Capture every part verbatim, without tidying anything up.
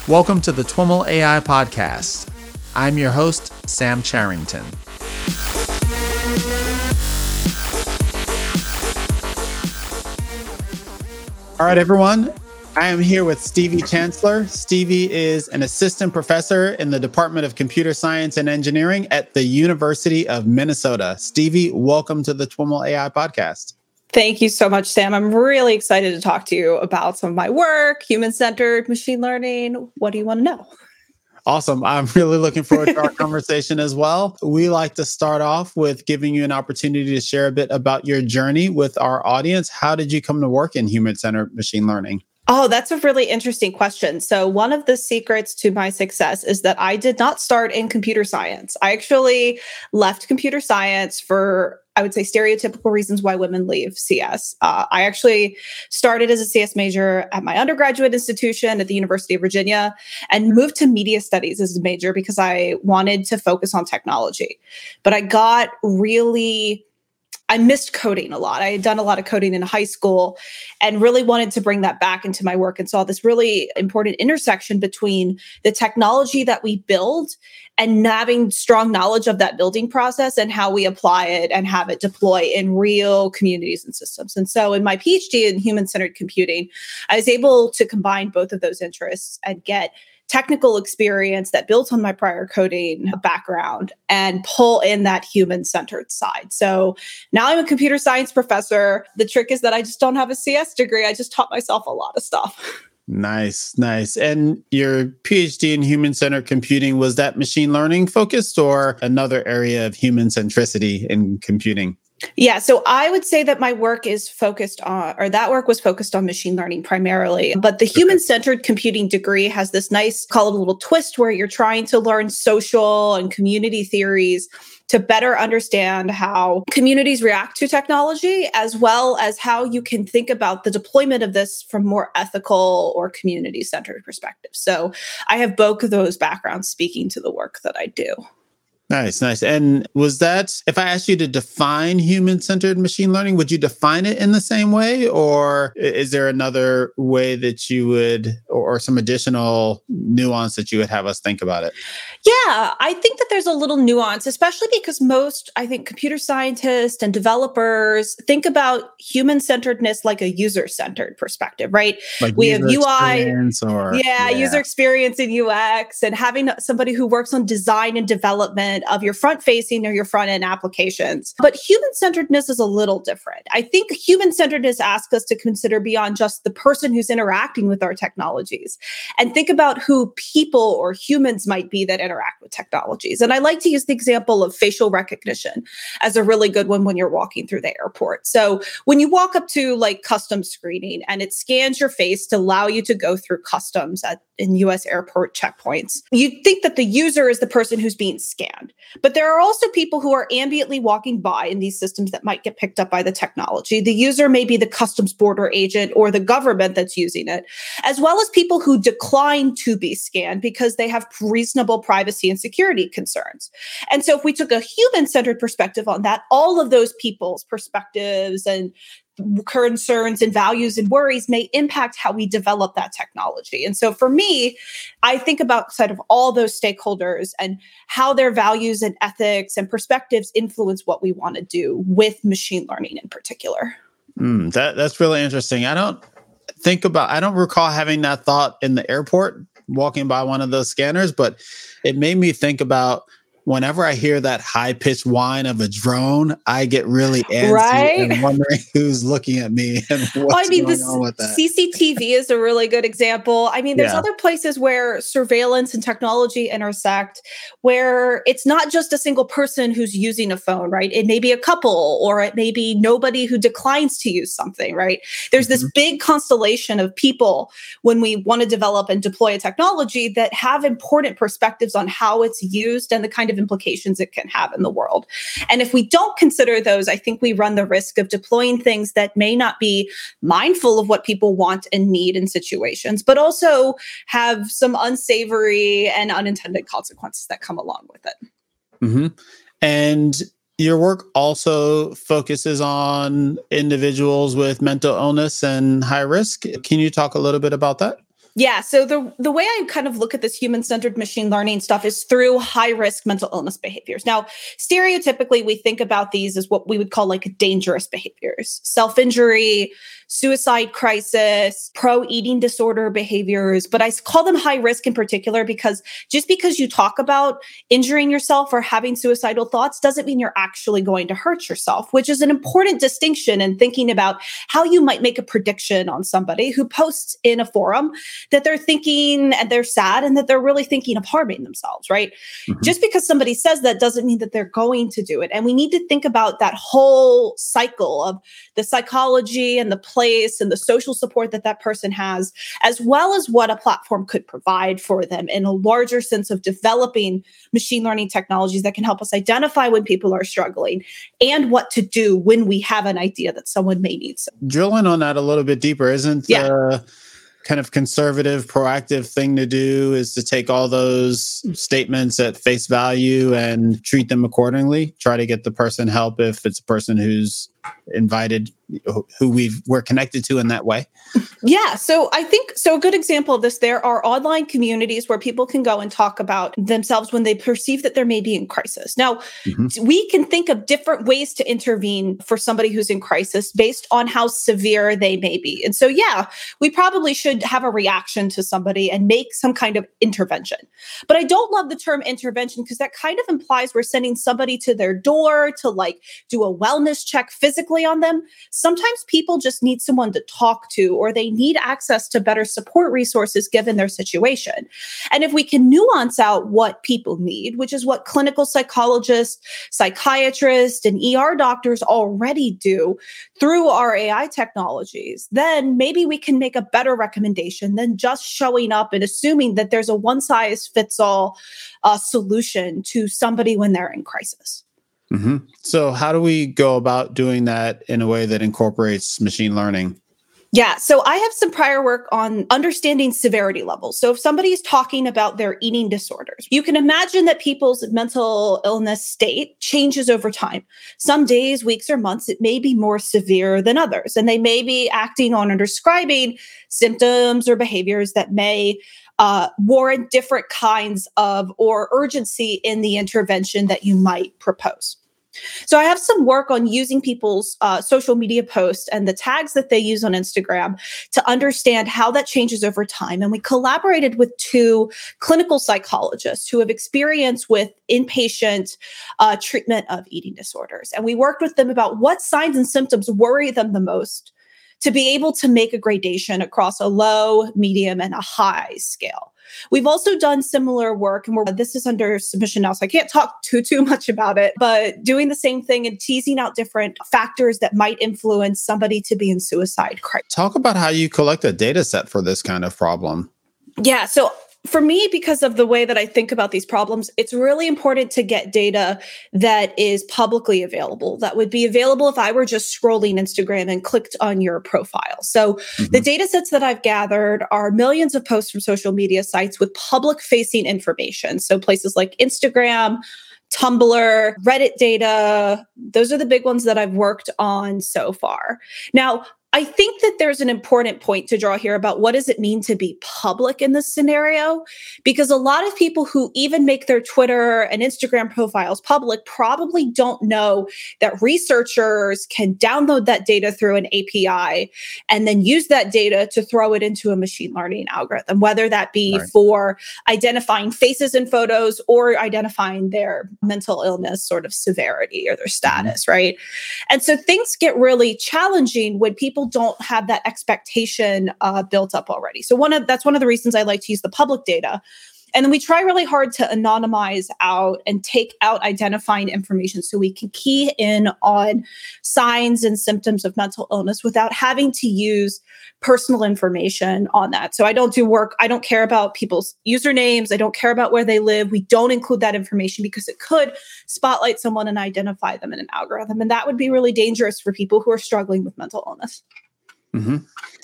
Welcome to the T W M L A I Podcast. I'm your host, Sam Charrington. All right, everyone. I am here with Stevie Chancellor. Stevie is an assistant professor in the Department of Computer Science and Engineering at the University of Minnesota. Stevie, welcome to the T W M L A I Podcast. Thank you so much, Sam. I'm really excited to talk to you about some of my work, human-centered machine learning. What do you want to know? Awesome. I'm really looking forward to our conversation as well. We like to start off with giving you an opportunity to share a bit about your journey with our audience. How did you come to work in human-centered machine learning? Oh, that's a really interesting question. So one of the secrets to my success is that I did not start in computer science. I actually left computer science for, I would say, stereotypical reasons why women leave C S. Uh, I actually started as a C S major at my undergraduate institution at the University of Virginia and moved to media studies as a major because I wanted to focus on technology. But I got really... I missed coding a lot. I had done a lot of coding in high school and really wanted to bring that back into my work and saw this really important intersection between the technology that we build and having strong knowledge of that building process and how we apply it and have it deploy in real communities and systems. And so in my PhD in human-centered computing, I was able to combine both of those interests and get technical experience that built on my prior coding background and pull in that human-centered side. So now I'm a computer science professor. The trick is that I just don't have a C S degree. I just taught myself a lot of stuff. Nice, nice. And your PhD in human-centered computing, was that machine learning focused or another area of human centricity in computing? Yeah, so I would say that my work is focused on, or that work was focused on machine learning primarily. But the human-centered computing degree has this nice, call it a little twist, where you're trying to learn social and community theories to better understand how communities react to technology, as well as how you can think about the deployment of this from more ethical or community-centered perspectives. So I have both of those backgrounds speaking to the work that I do. Nice, nice. And was that, if I asked you to define human-centered machine learning, would you define it in the same way? Or is there another way that you would, or, or some additional nuance that you would have us think about it? Yeah, I think that there's a little nuance, especially because most, I think, computer scientists and developers think about human-centeredness like a user-centered perspective, right? Like we have U I, or, yeah, yeah, user experience in U X, and having somebody who works on design and development of your front-facing or your front-end applications. But human-centeredness is a little different. I think human-centeredness asks us to consider beyond just the person who's interacting with our technologies and think about who people or humans might be that interact with technologies. And I like to use the example of facial recognition as a really good one when you're walking through the airport. So when you walk up to like customs screening and it scans your face to allow you to go through customs at in U S airport checkpoints, you think that the user is the person who's being scanned. But there are also people who are ambiently walking by in these systems that might get picked up by the technology. The user may be the customs border agent or the government that's using it, as well as people who decline to be scanned because they have reasonable privacy and security concerns. And so if we took a human-centered perspective on that, all of those people's perspectives and concerns and values and worries may impact how we develop that technology. And so for me, I think about sort of all those stakeholders and how their values and ethics and perspectives influence what we want to do with machine learning in particular. Mm, that that's really interesting. I don't think about, I don't recall having that thought in the airport walking by one of those scanners, but it made me think about whenever I hear that high-pitched whine of a drone, I get really antsy right? and wondering who's looking at me and what's well, I mean, going on with that. C C T V is a really good example. I mean, there's yeah. other places where surveillance and technology intersect, where it's not just a single person who's using a phone, right? It may be a couple, or it may be nobody who declines to use something, right? There's mm-hmm. this big constellation of people when we want to develop and deploy a technology that have important perspectives on how it's used and the kind of implications it can have in the world. And if we don't consider those, I think we run the risk of deploying things that may not be mindful of what people want and need in situations, but also have some unsavory and unintended consequences that come along with it. Mm-hmm. And your work also focuses on individuals with mental illness and high risk. Can you talk a little bit about that? Yeah. So the the way I kind of look at this human-centered machine learning stuff is through high-risk mental illness behaviors. Now, stereotypically, we think about these as what we would call like dangerous behaviors: self-injury, suicide crisis, pro-eating disorder behaviors. But I call them high risk in particular because just because you talk about injuring yourself or having suicidal thoughts doesn't mean you're actually going to hurt yourself, which is an important distinction in thinking about how you might make a prediction on somebody who posts in a forum that they're thinking and they're sad and that they're really thinking of harming themselves, right? Mm-hmm. Just because somebody says that doesn't mean that they're going to do it. And we need to think about that whole cycle of the psychology and the place and the social support that that person has, as well as what a platform could provide for them in a larger sense of developing machine learning technologies that can help us identify when people are struggling and what to do when we have an idea that someone may need. Drilling on that a little bit deeper, isn't yeah. uh, kind of conservative, proactive thing to do is to take all those statements at face value and treat them accordingly. Try to get the person help if it's a person who's invited, who we've we're connected to in that way. Yeah. So I think, so a good example of this, there are online communities where people can go and talk about themselves when they perceive that there may be in crisis. Now, mm-hmm. we can think of different ways to intervene for somebody who's in crisis based on how severe they may be. And so, yeah, we probably should have a reaction to somebody and make some kind of intervention. But I don't love the term intervention because that kind of implies we're sending somebody to their door to like do a wellness check physically on them. Sometimes people just need someone to talk to, or they need access to better support resources given their situation. And if we can nuance out what people need, which is what clinical psychologists, psychiatrists, and E R doctors already do through our A I technologies, then maybe we can make a better recommendation than just showing up and assuming that there's a one-size-fits-all uh, solution to somebody when they're in crisis. Mm-hmm. So how do we go about doing that in a way that incorporates machine learning? Yeah. So I have some prior work on understanding severity levels. So if somebody is talking about their eating disorders, you can imagine that people's mental illness state changes over time. Some days, weeks, or months, it may be more severe than others, and they may be acting on or describing symptoms or behaviors that may uh, warrant different kinds of or urgency in the intervention that you might propose. So I have some work on using people's uh, social media posts and the tags that they use on Instagram to understand how that changes over time. And we collaborated with two clinical psychologists who have experience with inpatient uh, treatment of eating disorders. And we worked with them about what signs and symptoms worry them the most to be able to make a gradation across a low, medium, and a high scale. We've also done similar work, and we're, this is under submission now, so I can't talk too, too much about it, but doing the same thing and teasing out different factors that might influence somebody to be in suicide crisis. Talk about how you collect a data set for this kind of problem. Yeah, so for me, because of the way that I think about these problems, it's really important to get data that is publicly available, that would be available if I were just scrolling Instagram and clicked on your profile. So mm-hmm. the data sets that I've gathered are millions of posts from social media sites with public-facing information. So places like Instagram, Tumblr, Reddit data, those are the big ones that I've worked on so far. Now, I think that there's an important point to draw here about what does it mean to be public in this scenario? Because a lot of people who even make their Twitter and Instagram profiles public probably don't know that researchers can download that data through an A P I and then use that data to throw it into a machine learning algorithm, whether that be right. for identifying faces in photos or identifying their mental illness sort of severity or their status, mm-hmm. right? And so things get really challenging when people don't have that expectation uh, built up already. So one of that's one of the reasons I like to use the public data. And then we try really hard to anonymize out and take out identifying information so we can key in on signs and symptoms of mental illness without having to use personal information on that. So I don't do work. I don't care about people's usernames. I don't care about where they live. We don't include that information because it could spotlight someone and identify them in an algorithm. And that would be really dangerous for people who are struggling with mental illness. Mm-hmm.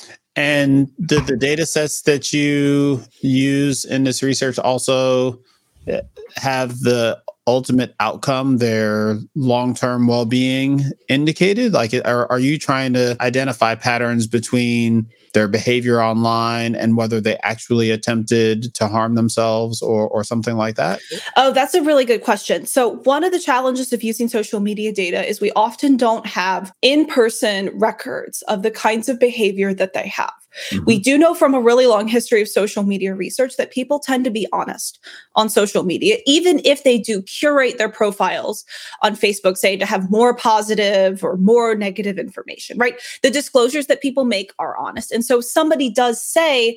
And the, the data sets that you use in this research also have the ultimate outcome, their long-term well-being indicated? Like, are, are you trying to identify patterns between their behavior online and whether they actually attempted to harm themselves or, or something like that? Oh, that's a really good question. So one of the challenges of using social media data is we often don't have in-person records of the kinds of behavior that they have. Mm-hmm. We do know from a really long history of social media research that people tend to be honest on social media, even if they do curate their profiles on Facebook, say, to have more positive or more negative information, right? The disclosures that people make are honest. And so somebody does say,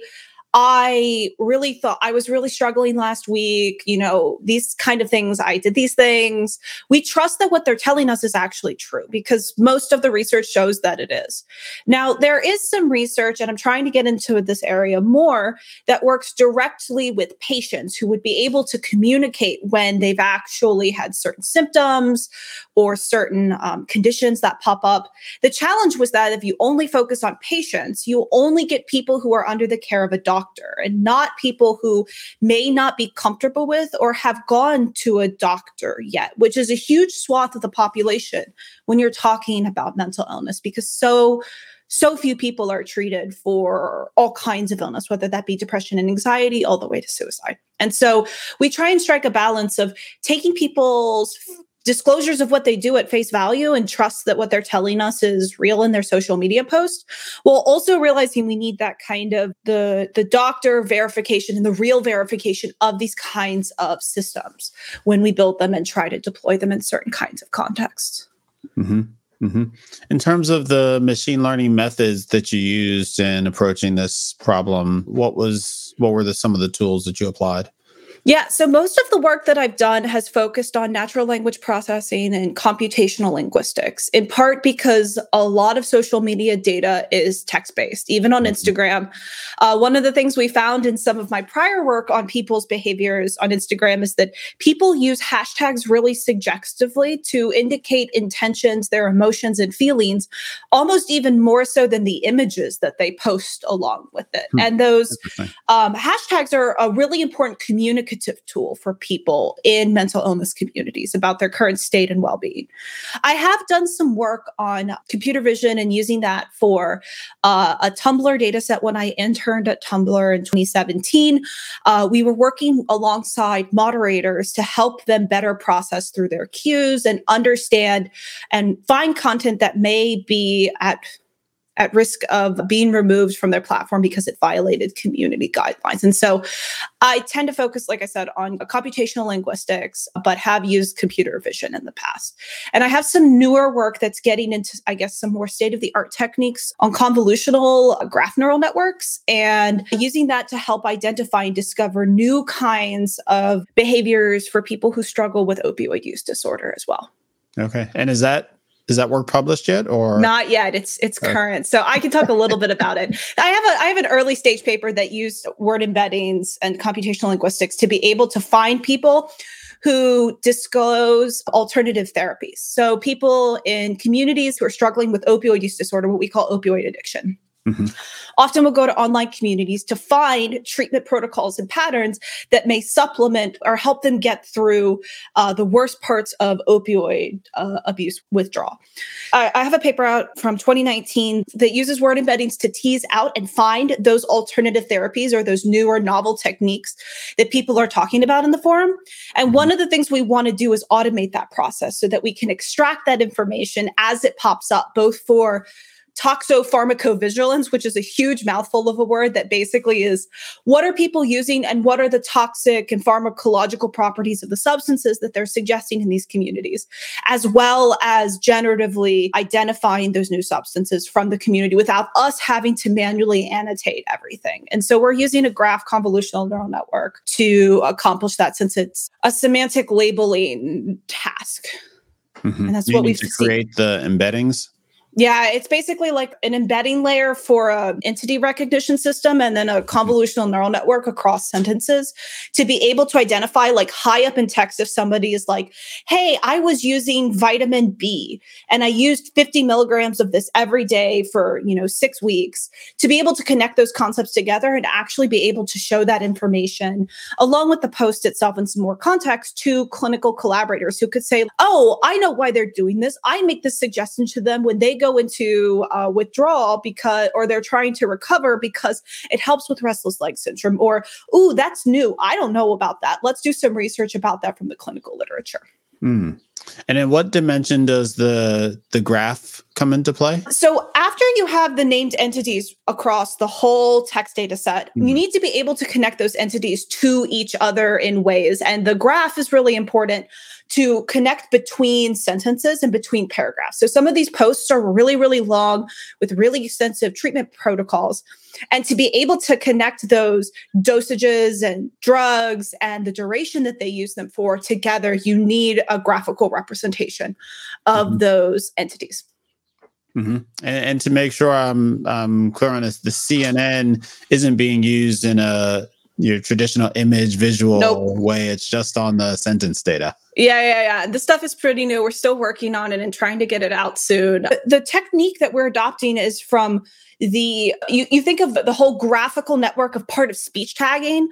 I really thought I was really struggling last week, you know, these kind of things, I did these things. We trust that what they're telling us is actually true because most of the research shows that it is. Now, there is some research, and I'm trying to get into this area more, that works directly with patients who would be able to communicate when they've actually had certain symptoms or certain um, conditions that pop up. The challenge was that if you only focus on patients, you only get people who are under the care of a doctor and not people who may not be comfortable with or have gone to a doctor yet, which is a huge swath of the population when you're talking about mental illness, because so So few people are treated for all kinds of illness, whether that be depression and anxiety, all the way to suicide. And so we try and strike a balance of taking people's disclosures of what they do at face value and trust that what they're telling us is real in their social media post, while also realizing we need that kind of the, the doctor verification and the real verification of these kinds of systems when we build them and try to deploy them in certain kinds of contexts. Mm-hmm. Mm-hmm. In terms of the machine learning methods that you used in approaching this problem, what was what were the, some of the tools that you applied? Yeah, so most of the work that I've done has focused on natural language processing and computational linguistics, in part because a lot of social media data is text-based, even on Instagram. Uh, one of the things we found in some of my prior work on people's behaviors on Instagram is that people use hashtags really suggestively to indicate intentions, their emotions and feelings, almost even more so than the images that they post along with it. Hmm. And those um, hashtags are a really important communicative tool for people in mental illness communities about their current state and well-being. I have done some work on computer vision and using that for uh, a Tumblr data set when I interned at Tumblr in twenty seventeen. Uh, we were working alongside moderators to help them better process through their cues and understand and find content that may be at at risk of being removed from their platform because it violated community guidelines. And so I tend to focus, like I said, on computational linguistics, but have used computer vision in the past. And I have some newer work that's getting into, I guess, some more state-of-the-art techniques on convolutional graph neural networks and using that to help identify and discover new kinds of behaviors for people who struggle with opioid use disorder as well. Okay. And is that Is that work published yet, or not yet? It's it's okay. Current, so I can talk a little bit about it. I have a I have an early stage paper that used word embeddings and computational linguistics to be able to find people who disclose alternative therapies. So people in communities who are struggling with opioid use disorder, what we call opioid addiction. Mm-hmm. Often we'll go to online communities to find treatment protocols and patterns that may supplement or help them get through uh, the worst parts of opioid uh, abuse withdrawal. I, I have a paper out from twenty nineteen that uses word embeddings to tease out and find those alternative therapies or those new or novel techniques that people are talking about in the forum. And mm-hmm. one of the things we want to do is automate that process so that we can extract that information as it pops up, both for toxopharmacovigilance, which is a huge mouthful of a word that basically is what are people using and what are the toxic and pharmacological properties of the substances that they're suggesting in these communities, as well as generatively identifying those new substances from the community without us having to manually annotate everything. And so we're using a graph convolutional neural network to accomplish that, since it's a semantic labeling task. Mm-hmm. And that's what we've to create seen. The embeddings. Yeah, it's basically like an embedding layer for an entity recognition system and then a convolutional neural network across sentences to be able to identify like high up in text if somebody is like, hey, I was using vitamin B and I used fifty milligrams of this every day for, you know, six weeks to be able to connect those concepts together and actually be able to show that information along with the post itself and some more context to clinical collaborators who could say, oh, I know why they're doing this. I make this suggestion to them when they go into uh, withdrawal because, or they're trying to recover because it helps with restless leg syndrome, or, ooh, that's new. I don't know about that. Let's do some research about that from the clinical literature. Mm. And in what dimension does the the graph come into play? So after you have the named entities across the whole text data set, mm-hmm. you need to be able to connect those entities to each other in ways. And the graph is really important to connect between sentences and between paragraphs. So some of these posts are really, really long with really extensive treatment protocols. And to be able to connect those dosages and drugs and the duration that they use them for together, you need a graphical representation of mm-hmm. those entities. Mm-hmm. And, and to make sure I'm, I'm clear on this, the C N N isn't being used in a your traditional image visual nope. way. It's just on the sentence data. Yeah, yeah, yeah. The stuff is pretty new. We're still working on it and trying to get it out soon. The technique that we're adopting is from the, you, you think of the whole graphical network of part of speech tagging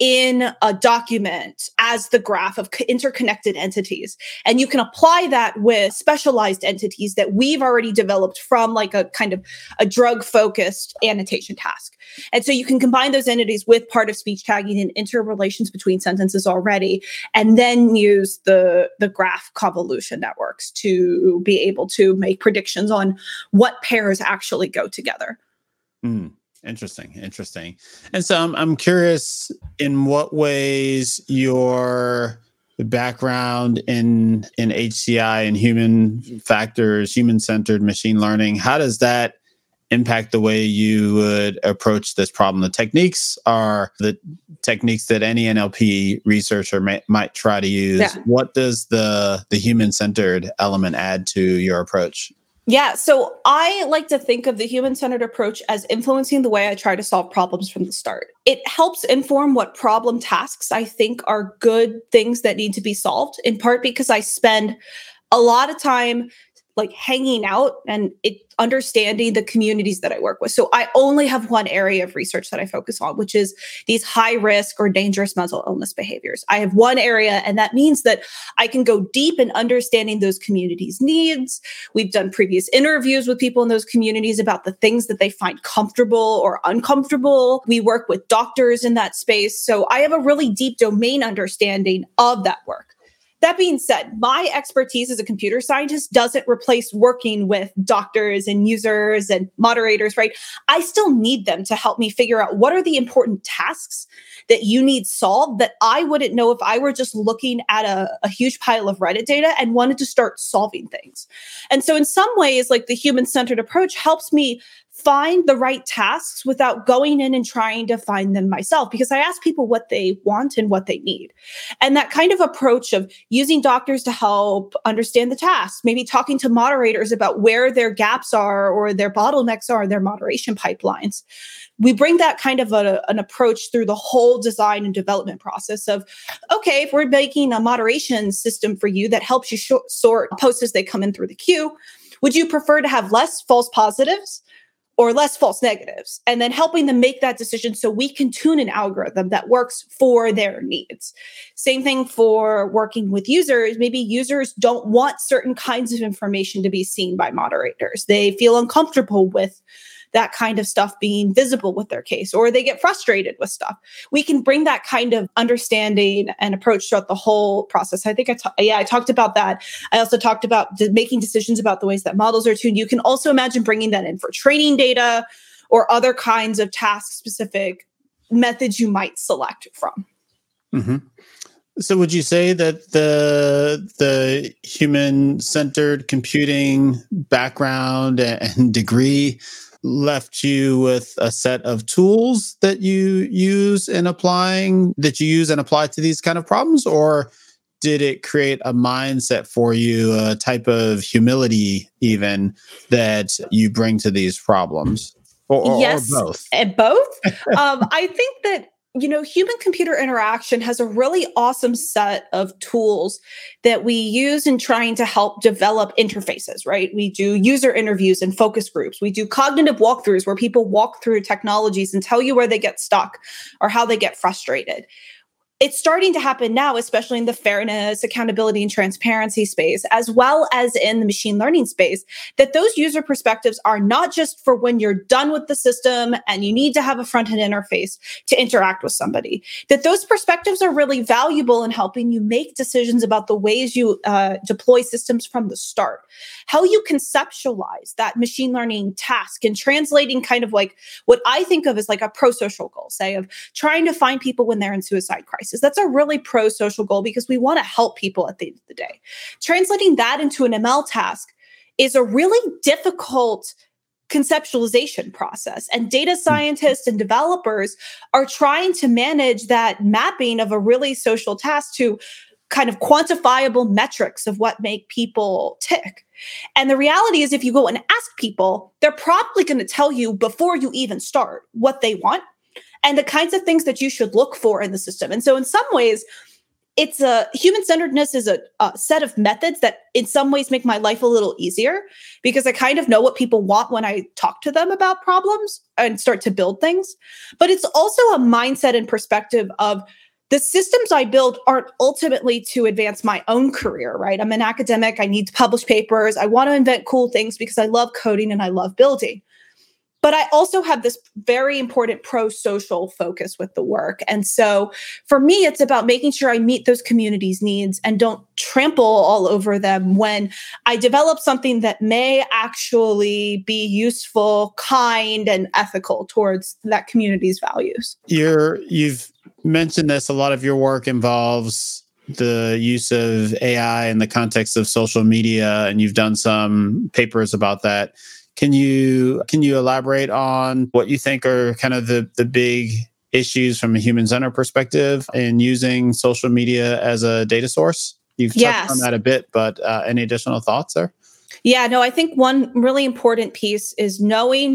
in a document as the graph of interconnected entities. And you can apply that with specialized entities that we've already developed from like a kind of a drug-focused annotation task. And so you can combine those entities with part of speech tagging and interrelations between sentences already, and then use the, the graph convolution networks to be able to make predictions on what pairs actually go together. Mm, interesting, interesting. And so I'm, I'm curious in what ways your background in, in H C I and human factors, human-centered machine learning, how does that impact the way you would approach this problem? The techniques are the techniques that any N L P researcher may, might try to use. Yeah. What does the, the human-centered element add to your approach? Yeah, so I like to think of the human-centered approach as influencing the way I try to solve problems from the start. It helps inform what problem tasks I think are good things that need to be solved, in part because I spend a lot of time like hanging out and it, understanding the communities that I work with. So I only have one area of research that I focus on, which is these high risk or dangerous mental illness behaviors. I have one area, and that means that I can go deep in understanding those communities' needs. We've done previous interviews with people in those communities about the things that they find comfortable or uncomfortable. We work with doctors in that space. So I have a really deep domain understanding of that work. That being said, my expertise as a computer scientist doesn't replace working with doctors and users and moderators, right? I still need them to help me figure out what are the important tasks that you need solved that I wouldn't know if I were just looking at a, a huge pile of Reddit data and wanted to start solving things. And so in some ways, like the human-centered approach helps me find the right tasks without going in and trying to find them myself, because I ask people what they want and what they need. And that kind of approach of using doctors to help understand the tasks, maybe talking to moderators about where their gaps are or their bottlenecks are in their moderation pipelines. We bring that kind of a, an approach through the whole design and development process of, okay, if we're making a moderation system for you that helps you sh- sort posts as they come in through the queue, would you prefer to have less false positives or less false negatives, and then helping them make that decision so we can tune an algorithm that works for their needs. Same thing for working with users. Maybe users don't want certain kinds of information to be seen by moderators. They feel uncomfortable with that kind of stuff being visible with their case, or they get frustrated with stuff. We can bring that kind of understanding and approach throughout the whole process. I think I, ta- yeah, I talked about that. I also talked about de- making decisions about the ways that models are tuned. You can also imagine bringing that in for training data or other kinds of task-specific methods you might select from. Mm-hmm. So would you say that the the human-centered computing background and degree left you with a set of tools that you use in applying, that you use and apply to these kind of problems? Or did it create a mindset for you, a type of humility even that you bring to these problems? Or, or, yes, or both? And both. um, I think that, you know, human computer interaction has a really awesome set of tools that we use in trying to help develop interfaces, right? We do user interviews and focus groups. We do cognitive walkthroughs where people walk through technologies and tell you where they get stuck or how they get frustrated. It's starting to happen now, especially in the fairness, accountability, and transparency space, as well as in the machine learning space, that those user perspectives are not just for when you're done with the system and you need to have a front-end interface to interact with somebody, that those perspectives are really valuable in helping you make decisions about the ways you uh, deploy systems from the start, how you conceptualize that machine learning task and translating kind of like what I think of as like a pro-social goal, say, of trying to find people when they're in suicide crisis. That's a really pro-social goal because we want to help people at the end of the day. Translating that into an M L task is a really difficult conceptualization process. And data scientists and developers are trying to manage that mapping of a really social task to kind of quantifiable metrics of what make people tick. And the reality is, if you go and ask people, they're probably going to tell you before you even start what they want and the kinds of things that you should look for in the system. And so in some ways, it's a human-centeredness is a, a set of methods that in some ways make my life a little easier because I kind of know what people want when I talk to them about problems and start to build things. But it's also a mindset and perspective of the systems I build aren't ultimately to advance my own career, right? I'm an academic. I need to publish papers. I want to invent cool things because I love coding and I love building. But I also have this very important pro-social focus with the work. And so for me, it's about making sure I meet those communities' needs and don't trample all over them when I develop something that may actually be useful, kind, and ethical towards that community's values. You're, you've mentioned this, a lot of your work involves the use of A I in the context of social media, and you've done some papers about that. Can you can you elaborate on what you think are kind of the, the big issues from a human-centered perspective in using social media as a data source? You've touched yes. on that a bit, but uh, any additional thoughts there? Yeah, no, I think one really important piece is knowing,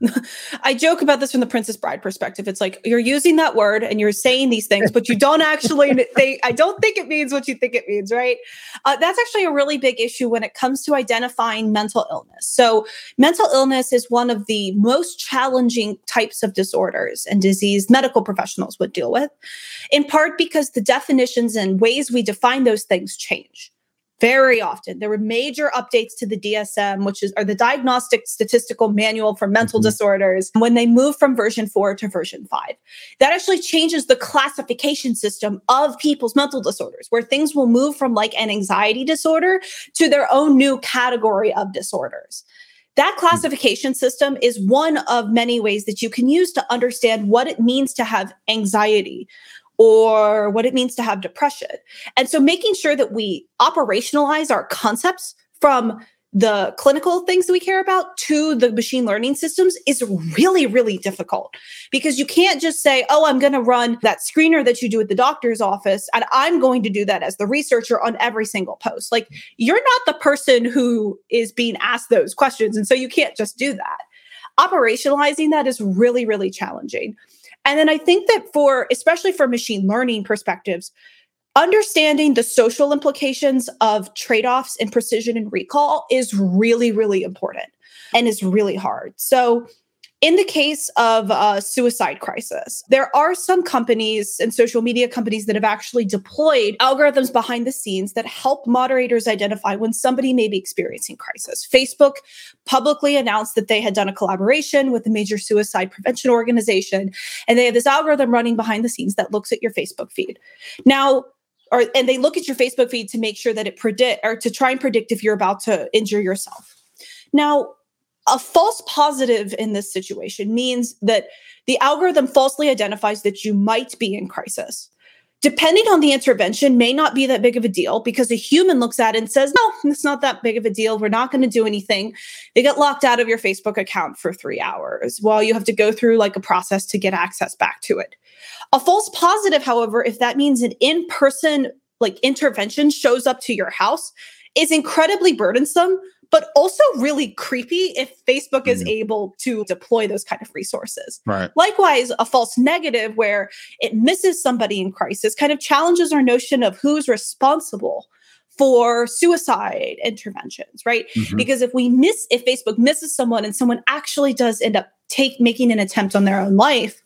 I joke about this from the Princess Bride perspective. It's like, you're using that word and you're saying these things, but you don't actually, they, I don't think it means what you think it means, right? Uh, that's actually a really big issue when it comes to identifying mental illness. So mental illness is one of the most challenging types of disorders and disease medical professionals would deal with, in part because the definitions and ways we define those things change. Very often. There were major updates to the D S M, which is or the Diagnostic Statistical Manual for Mental mm-hmm. Disorders, when they moved from version four to version five. That actually changes the classification system of people's mental disorders, where things will move from like an anxiety disorder to their own new category of disorders. That classification system is one of many ways that you can use to understand what it means to have anxiety, or what it means to have depression. And so making sure that we operationalize our concepts from the clinical things that we care about to the machine learning systems is really, really difficult, because you can't just say, oh, I'm going to run that screener that you do at the doctor's office, and I'm going to do that as the researcher on every single post. Like, you're not the person who is being asked those questions. And so you can't just do that. Operationalizing that is really, really challenging. And then I think that for, especially for machine learning perspectives, understanding the social implications of trade-offs in precision and recall is really, really important and is really hard. So in the case of a suicide crisis, there are some companies and social media companies that have actually deployed algorithms behind the scenes that help moderators identify when somebody may be experiencing crisis. Facebook publicly announced that they had done a collaboration with a major suicide prevention organization, and they have this algorithm running behind the scenes that looks at your Facebook feed. Now, or and they look at your Facebook feed to make sure that it predict or to try and predict if you're about to injure yourself. Now, a false positive in this situation means that the algorithm falsely identifies that you might be in crisis. Depending on the intervention, may not be that big of a deal, because a human looks at it and says, no, it's not that big of a deal. We're not going to do anything. They get locked out of your Facebook account for three hours while you have to go through like a process to get access back to it. A false positive, however, if that means an in-person like intervention shows up to your house is incredibly burdensome, but also really creepy if Facebook is Mhm. able to deploy those kind of resources. Right. Likewise, a false negative where it misses somebody in crisis kind of challenges our notion of who's responsible for suicide interventions, right? Mhm. Because if we miss, if Facebook misses someone and someone actually does end up take making an attempt on their own life,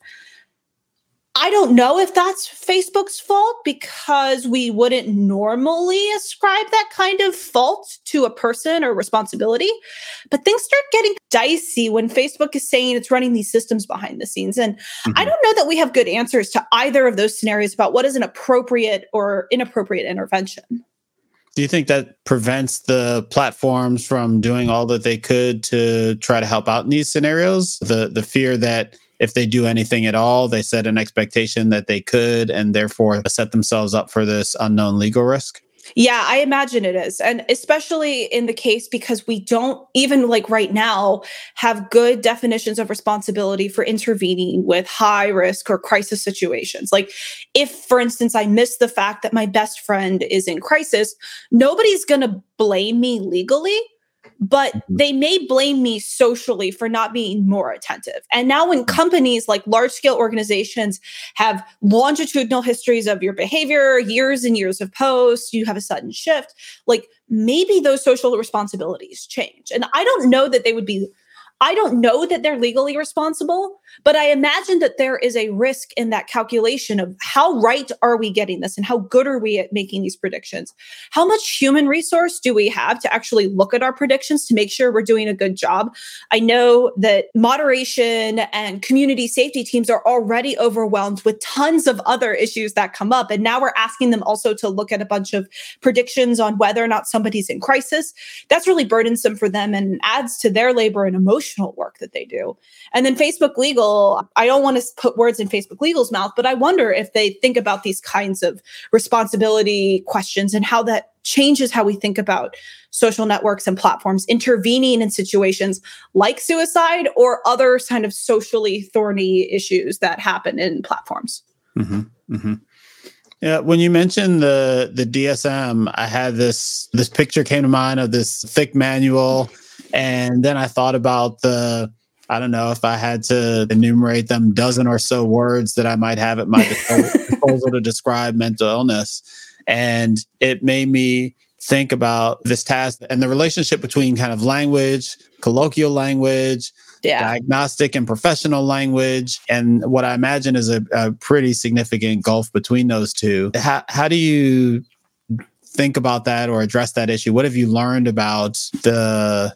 I don't know if that's Facebook's fault because we wouldn't normally ascribe that kind of fault to a person or responsibility. But things start getting dicey when Facebook is saying it's running these systems behind the scenes. And Mhm. I don't know that we have good answers to either of those scenarios about what is an appropriate or inappropriate intervention. Do you think that prevents the platforms from doing all that they could to try to help out in these scenarios? The the fear that if they do anything at all, they set an expectation that they could and therefore set themselves up for this unknown legal risk? Yeah, I imagine it is. And especially in the case because we don't, even like right now, have good definitions of responsibility for intervening with high risk or crisis situations. Like if, for instance, I miss the fact that my best friend is in crisis, nobody's going to blame me legally, but Mhm. they may blame me socially for not being more attentive. And now when companies like large scale organizations have longitudinal histories of your behavior, years and years of posts, you have a sudden shift, like maybe those social responsibilities change. And I don't know that they would be, I don't know that they're legally responsible, but I imagine that there is a risk in that calculation of how right are we getting this and how good are we at making these predictions? How much human resource do we have to actually look at our predictions to make sure we're doing a good job? I know that moderation and community safety teams are already overwhelmed with tons of other issues that come up. And now we're asking them also to look at a bunch of predictions on whether or not somebody's in crisis. That's really burdensome for them and adds to their labor and emotional work that they do. And then Facebook Legal, I don't want to put words in Facebook Legal's mouth, but I wonder if they think about these kinds of responsibility questions and how that changes how we think about social networks and platforms intervening in situations like suicide or other kind of socially thorny issues that happen in platforms. Mm-hmm. Mm-hmm. Yeah, when you mentioned the the D S M, I had this this picture came to mind of this thick manual, and then I thought about the I don't know if I had to enumerate them dozen or so words that I might have at my disposal to describe mental illness, and it made me think about this task and the relationship between kind of language, colloquial language, Yeah. diagnostic and professional language, and what I imagine is a, a pretty significant gulf between those two. How, how do you think about that or address that issue? What have you learned about the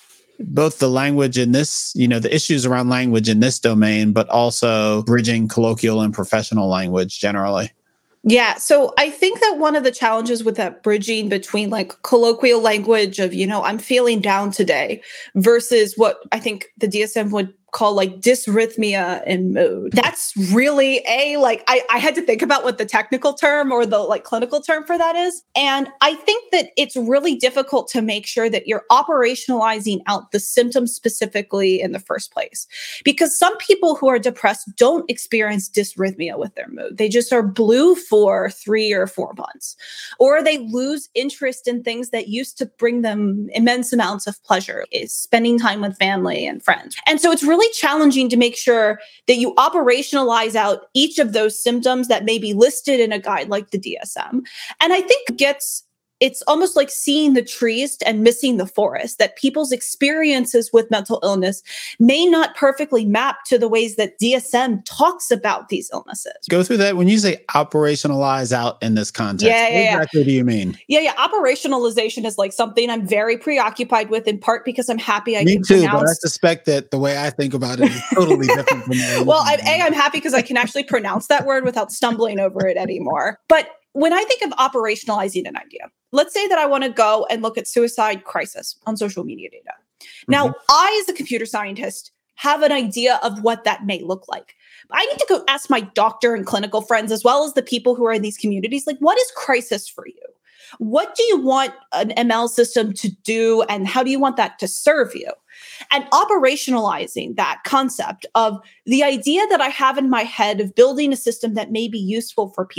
both the language in this, you know, the issues around language in this domain, but also bridging colloquial and professional language generally? Yeah. So I think that one of the challenges with that bridging between like colloquial language of, you know, I'm feeling down today versus what I think the D S M would call like dysrhythmia in mood. That's really a, like, I, I had to think about what the technical term or the like clinical term for that is. And I think that it's really difficult to make sure that you're operationalizing out the symptoms specifically in the first place. Because some people who are depressed don't experience dysrhythmia with their mood. They just are blue for three or four months. Or they lose interest in things that used to bring them immense amounts of pleasure, is spending time with family and friends. And so it's really challenging to make sure that you operationalize out each of those symptoms that may be listed in a guide like the D S M. And I think it gets it's almost like seeing the trees and missing the forest, that people's experiences with mental illness may not perfectly map to the ways that D S M talks about these illnesses. Go through that. When you say operationalize out in this context, Yeah, yeah, what yeah. exactly do you mean? Yeah, yeah. Operationalization is like something I'm very preoccupied with, in part because I'm happy I Me can too, but I pronounce. suspect that the way I think about it is totally different from the Well, I'm, A, I'm happy because I can actually pronounce that word without stumbling over it anymore. But when I think of operationalizing an idea, let's say that I want to go and look at suicide crisis on social media data. Now, Mhm. I, as a computer scientist, have an idea of what that may look like. I need to go ask my doctor and clinical friends, as well as the people who are in these communities, like, what is crisis for you? What do you want an M L system to do, and how do you want that to serve you? And operationalizing that concept of the idea that I have in my head of building a system that may be useful for people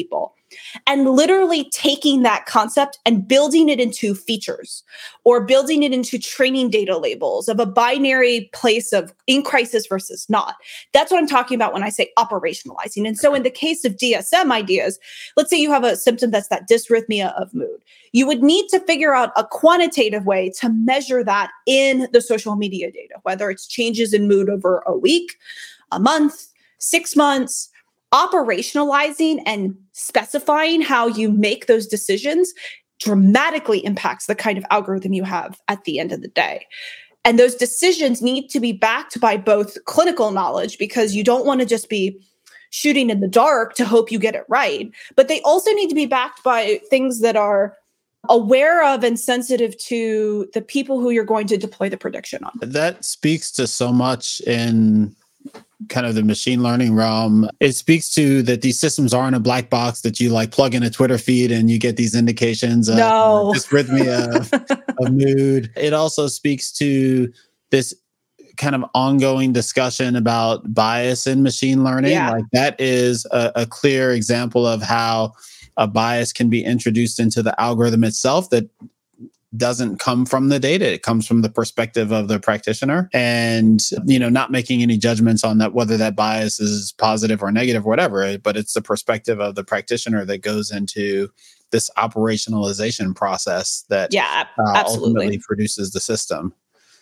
and literally taking that concept and building it into features or building it into training data labels of a binary place of in crisis versus not. That's what I'm talking about when I say operationalizing. And so in the case of D S M ideas, let's say you have a symptom that's that dysrhythmia of mood. You would need to figure out a quantitative way to measure that in the social media data, whether it's changes in mood over a week, a month, six months. Operationalizing and specifying how you make those decisions dramatically impacts the kind of algorithm you have at the end of the day. And those decisions need to be backed by both clinical knowledge, because you don't want to just be shooting in the dark to hope you get it right, but they also need to be backed by things that are aware of and sensitive to the people who you're going to deploy the prediction on. That speaks to so much in kind of the machine learning realm. It speaks to that these systems aren't a black box that you like plug in a Twitter feed and you get these indications of no. dysrhythmia of, of mood. It also speaks to this kind of ongoing discussion about bias in machine learning. Yeah. Like that is a, a clear example of how a bias can be introduced into the algorithm itself that doesn't come from the data. It comes from the perspective of the practitioner, and, you know, not making any judgments on that, whether that bias is positive or negative or whatever, but it's the perspective of the practitioner that goes into this operationalization process that yeah, uh, absolutely. ultimately produces the system.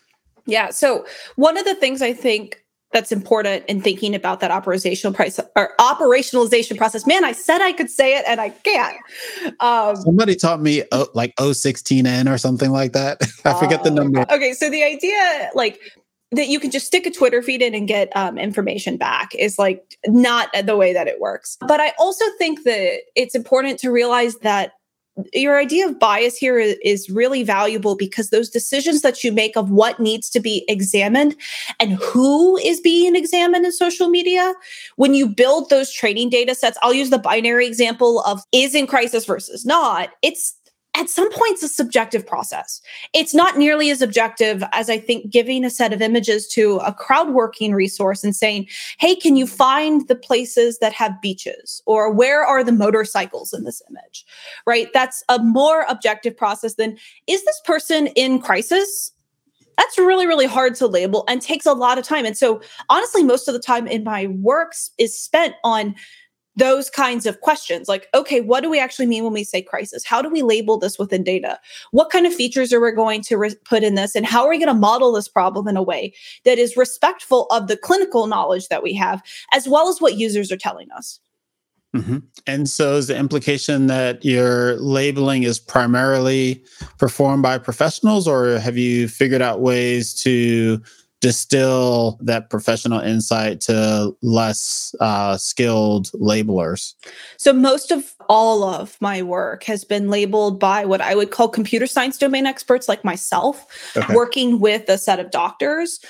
Yeah. So one of the things I think that's important in thinking about that operational price or operationalization process. Man, I said I could say it and I can't. Um, Somebody taught me oh, like O sixteen N or something like that. I forget the number. Okay, so the idea like that you can just stick a Twitter feed in and get um, information back is like not the way that it works. But I also think that it's important to realize that your idea of bias here is, is really valuable, because those decisions that you make of what needs to be examined and who is being examined in social media, when you build those training data sets, I'll use the binary example of is in crisis versus not. It's at some points a subjective process. It's not nearly as objective as I think giving a set of images to a crowd working resource and saying, hey, can you find the places that have beaches? Or where are the motorcycles in this image, right? That's a more objective process than, is this person in crisis? That's really, really hard to label and takes a lot of time. And so honestly, most of the time in my works is spent on those kinds of questions, like, okay, what do we actually mean when we say crisis? How do we label this within data? What kind of features are we going to re- put in this? And how are we going to model this problem in a way that is respectful of the clinical knowledge that we have, as well as what users are telling us? Mm-hmm. And so is the implication that your labeling is primarily performed by professionals, or have you figured out ways to distill that professional insight to less uh, skilled labelers? So most of all of my work has been labeled by what I would call computer science domain experts like myself, okay, working with a set of doctors,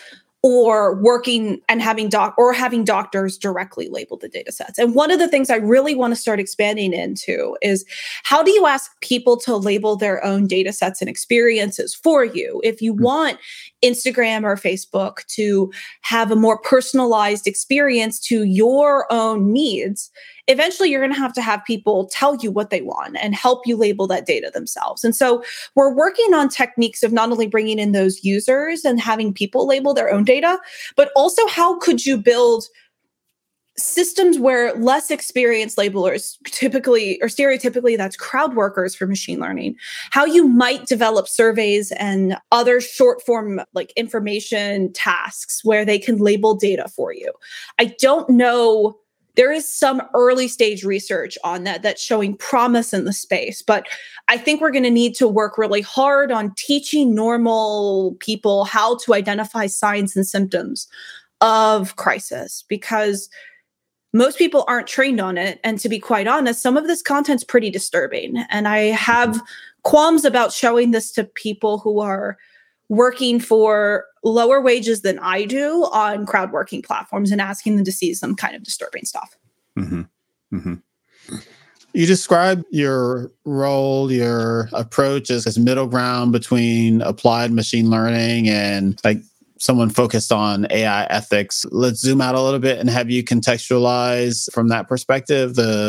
or working and having doc or having doctors directly label the data sets. And one of the things I really want to start expanding into is, how do you ask people to label their own data sets and experiences for you? If you mm-hmm. want Instagram or Facebook to have a more personalized experience to your own needs, eventually you're going to have to have people tell you what they want and help you label that data themselves. And so we're working on techniques of not only bringing in those users and having people label their own data, but also how could you build systems where less experienced labelers, typically or stereotypically, that's crowd workers for machine learning, how you might develop surveys and other short form like information tasks where they can label data for you. I don't know. There is some early stage research on that that's showing promise in the space, but I think we're going to need to work really hard on teaching normal people how to identify signs and symptoms of crisis, because most people aren't trained on it. And to be quite honest, some of this content's pretty disturbing. And I have qualms about showing this to people who are working for lower wages than I do on crowd working platforms and asking them to see some kind of disturbing stuff. Mm-hmm. Mm-hmm. You describe your role, your approach as, as middle ground between applied machine learning and like someone focused on A I ethics. Let's zoom out a little bit and have you contextualize from that perspective the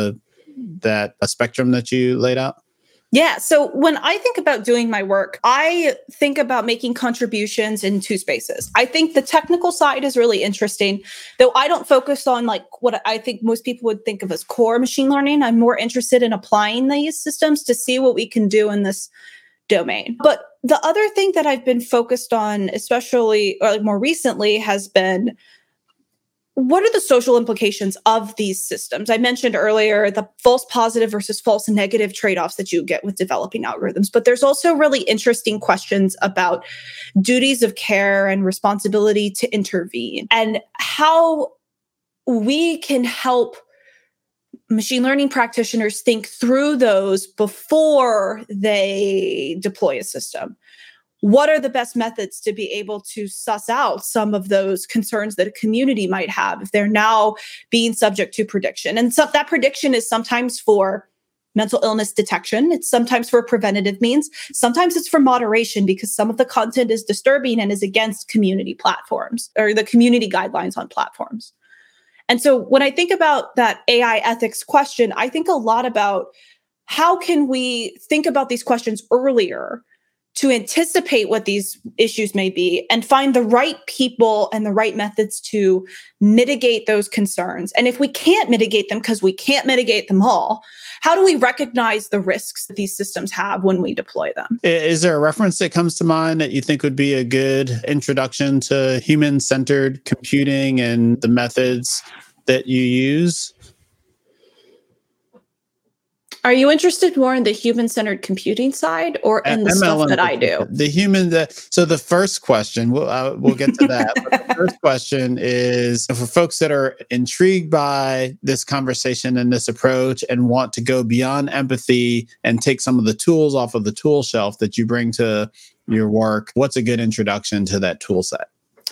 that uh, spectrum that you laid out? Yeah. So when I think about doing my work, I think about making contributions in two spaces. I think the technical side is really interesting, though I don't focus on like what I think most people would think of as core machine learning. I'm more interested in applying these systems to see what we can do in this domain. But the other thing that I've been focused on, especially or like more recently, has been what are the social implications of these systems? I mentioned earlier the false positive versus false negative trade-offs that you get with developing algorithms, but there's also really interesting questions about duties of care and responsibility to intervene and how we can help machine learning practitioners think through those before they deploy a system. What are the best methods to be able to suss out some of those concerns that a community might have if they're now being subject to prediction? And so that prediction is sometimes for mental illness detection. It's sometimes for preventative means. Sometimes it's for moderation because some of the content is disturbing and is against community platforms or the community guidelines on platforms. And so when I think about that A I ethics question, I think a lot about how can we think about these questions earlier to anticipate what these issues may be and find the right people and the right methods to mitigate those concerns. And if we can't mitigate them because we can't mitigate them all, how do we recognize the risks that these systems have when we deploy them? Is there a reference that comes to mind that you think would be a good introduction to human-centered computing and the methods that you use? Are you interested more in the human-centered computing side or in the M L stuff that I do? The human, the, so the first question, we'll, uh, we'll get to that. But the first question is for folks that are intrigued by this conversation and this approach and want to go beyond empathy and take some of the tools off of the tool shelf that you bring to your work, what's a good introduction to that tool set?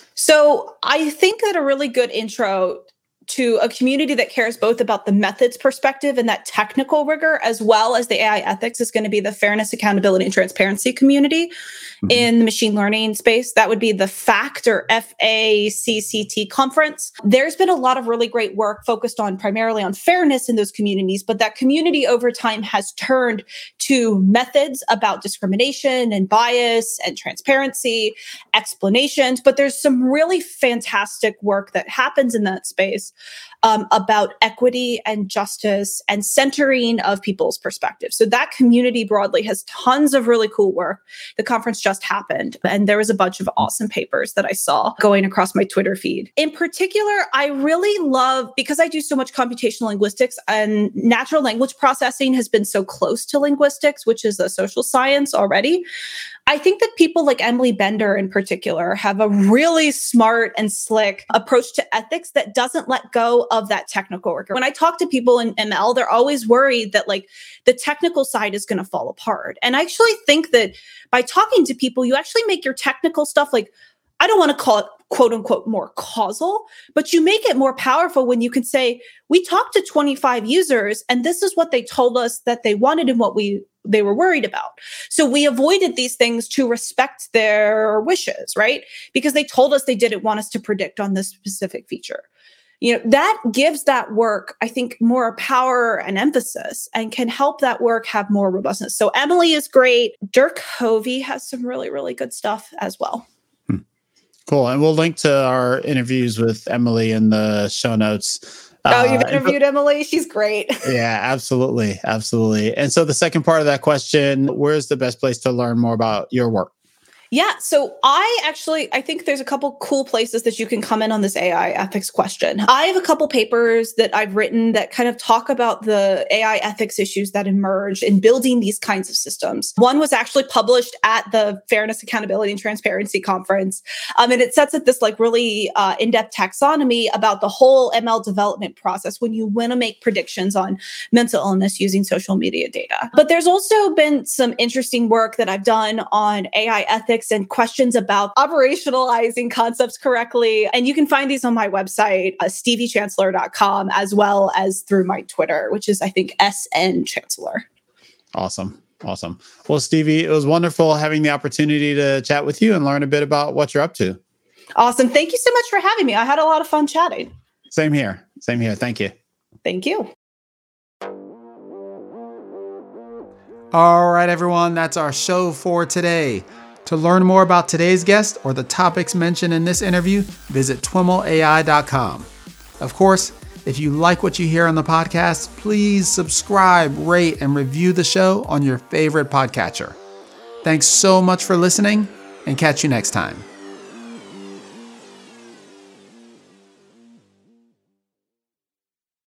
So I think that a really good intro to a community that cares both about the methods perspective and that technical rigor, as well as the A I ethics, is going to be the fairness, accountability, and transparency community mm-hmm. in the machine learning space. That would be the FACT or F A C C T conference. There's been a lot of really great work focused on primarily on fairness in those communities, but that community over time has turned to methods about discrimination and bias and transparency, explanations. But there's some really fantastic work that happens in that space Um, about equity and justice and centering of people's perspectives. So that community broadly has tons of really cool work. The conference just happened, and there was a bunch of awesome papers that I saw going across my Twitter feed. In particular, I really love, because I do so much computational linguistics and natural language processing has been so close to linguistics, which is a social science already. I think that people like Emily Bender in particular have a really smart and slick approach to ethics that doesn't let go of that technical rigor. When I talk to people in M L, they're always worried that like the technical side is going to fall apart. And I actually think that by talking to people, you actually make your technical stuff like, I don't want to call it quote unquote more causal, but you make it more powerful when you can say, we talked to twenty-five users and this is what they told us that they wanted and what we they were worried about. So we avoided these things to respect their wishes, right? Because they told us they didn't want us to predict on this specific feature. You know, that gives that work, I think, more power and emphasis and can help that work have more robustness. So Emily is great. Dirk Hovey has some really, really good stuff as well. Hmm. Cool. And we'll link to our interviews with Emily in the show notes. Oh, you've interviewed uh, Emily? She's great. Yeah, absolutely. Absolutely. And so the second part of that question, where's the best place to learn more about your work? Yeah. So I actually, I think there's a couple cool places that you can come in on this A I ethics question. I have a couple papers that I've written that kind of talk about the A I ethics issues that emerge in building these kinds of systems. One was actually published at the Fairness, Accountability, and Transparency Conference. Um, and it sets up this like really uh, in-depth taxonomy about the whole M L development process when you want to make predictions on mental illness using social media data. But there's also been some interesting work that I've done on A I ethics and questions about operationalizing concepts correctly. And you can find these on my website, uh, stevie chancellor dot com, as well as through my Twitter, which is, I think, S N Chancellor. Awesome. Awesome. Well, Stevie, it was wonderful having the opportunity to chat with you and learn a bit about what you're up to. Awesome. Thank you so much for having me. I had a lot of fun chatting. Same here. Same here. Thank you. Thank you. All right, everyone, that's our show for today. To learn more about today's guest or the topics mentioned in this interview, visit twiml A I dot com. Of course, if you like what you hear on the podcast, please subscribe, rate, and review the show on your favorite podcatcher. Thanks so much for listening, and catch you next time.